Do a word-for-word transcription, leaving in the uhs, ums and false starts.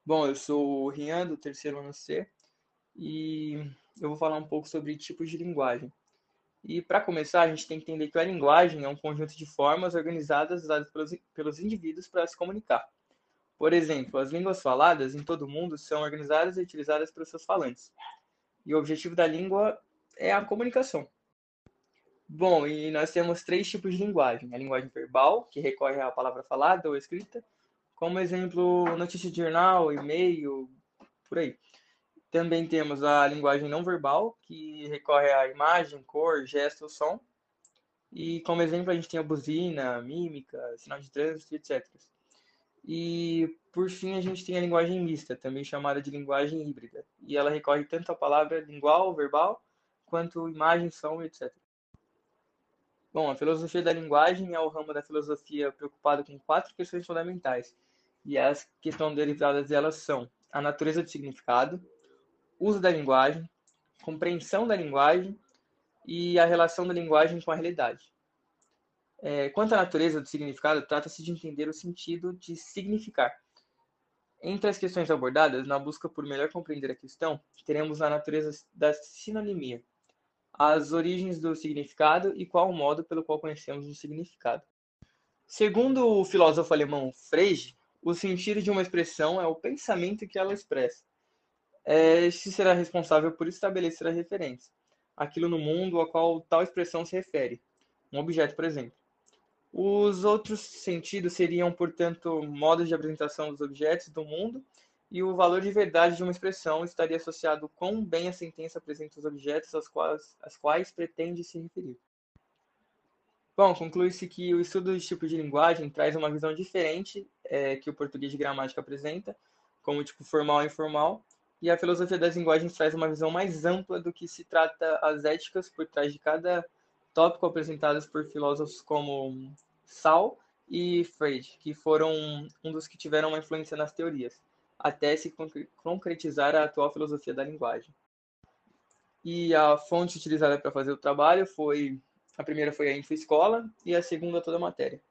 Bom, eu sou o Rian, do terceiro ano C, e eu vou falar um pouco sobre tipos de linguagem. E para começar, a gente tem que entender que a linguagem é um conjunto de formas organizadas usadas pelos, pelos indivíduos para se comunicar. Por exemplo, as línguas faladas em todo o mundo são organizadas e utilizadas pelos seus falantes. E o objetivo da língua é a comunicação. Bom, e nós temos três tipos de linguagem. A linguagem verbal, que recorre à palavra falada ou escrita, como exemplo, notícia de jornal, e-mail, por aí. Também temos a linguagem não verbal, que recorre à imagem, cor, gesto, som. E como exemplo, a gente tem a buzina, mímica, sinal de trânsito, etcétera. E por fim, a gente tem a linguagem mista, também chamada de linguagem híbrida. E ela recorre tanto à palavra lingual, verbal, quanto imagem, som, etcétera. Bom, a filosofia da linguagem é o ramo da filosofia preocupado com quatro questões fundamentais. E as que estão derivadas delas são a natureza do significado, uso da linguagem, compreensão da linguagem e a relação da linguagem com a realidade. É, quanto à natureza do significado, trata-se de entender o sentido de significar. Entre as questões abordadas, na busca por melhor compreender a questão, teremos a natureza da sinonimia, as origens do significado e qual o modo pelo qual conhecemos o significado. Segundo o filósofo alemão Frege, o sentido de uma expressão é o pensamento que ela expressa. Este será responsável por estabelecer a referência, aquilo no mundo a qual tal expressão se refere, um objeto, por exemplo. Os outros sentidos seriam, portanto, modos de apresentação dos objetos do mundo, e o valor de verdade de uma expressão estaria associado quão bem a sentença apresenta os objetos aos quais, aos quais pretende se referir. Bom, conclui-se que o estudo de tipos de linguagem traz uma visão diferente é, que o português de gramática apresenta, como tipo formal e informal, e a filosofia das linguagens traz uma visão mais ampla do que se trata as éticas por trás de cada tópico apresentadas por filósofos como Saul e Freud, que foram um dos que tiveram uma influência nas teorias, até se concretizar a atual filosofia da linguagem. E a fonte utilizada para fazer o trabalho foi, a primeira foi a InfoEscola e a segunda toda a matéria.